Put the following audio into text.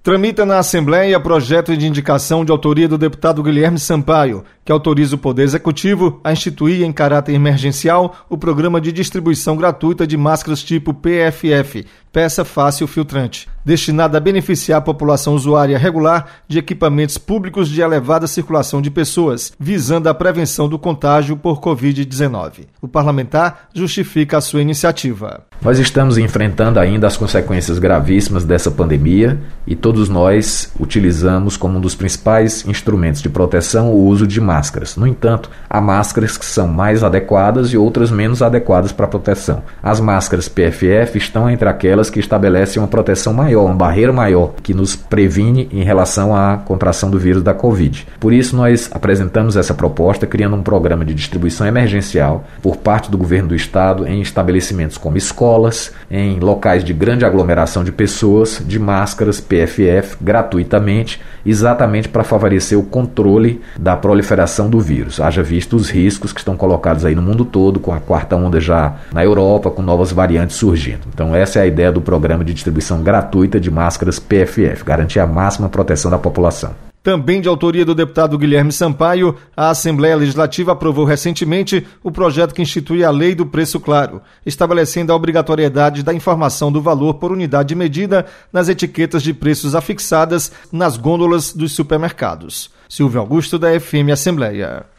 Tramita na Assembleia projeto de indicação de autoria do deputado Guilherme Sampaio, que autoriza o Poder Executivo a instituir em caráter emergencial o programa de distribuição gratuita de máscaras tipo PFF, peça fácil filtrante, destinada a beneficiar a população usuária regular de equipamentos públicos de elevada circulação de pessoas, visando a prevenção do contágio por Covid-19. O parlamentar justifica a sua iniciativa. Nós estamos enfrentando ainda as consequências gravíssimas dessa pandemia e todos nós utilizamos como um dos principais instrumentos de proteção o uso de máscaras. No entanto, há máscaras que são mais adequadas e outras menos adequadas para a proteção. As máscaras PFF estão entre aquelas que estabelecem uma proteção maior, uma barreira maior, que nos previne em relação à contração do vírus da Covid. Por isso, nós apresentamos essa proposta, criando um programa de distribuição emergencial por parte do governo do estado em estabelecimentos como escolas, em locais de grande aglomeração de pessoas, de máscaras PFF gratuitamente, exatamente para favorecer o controle da proliferação do vírus. Haja visto os riscos que estão colocados aí no mundo todo, com a quarta onda já na Europa, com novas variantes surgindo. Então essa é a ideia do programa de distribuição gratuita de máscaras PFF, garantir a máxima proteção da população. Também de autoria do deputado Guilherme Sampaio, a Assembleia Legislativa aprovou recentemente o projeto que institui a Lei do Preço Claro, estabelecendo a obrigatoriedade da informação do valor por unidade de medida nas etiquetas de preços afixadas nas gôndolas dos supermercados. Silvio Augusto, da FM Assembleia.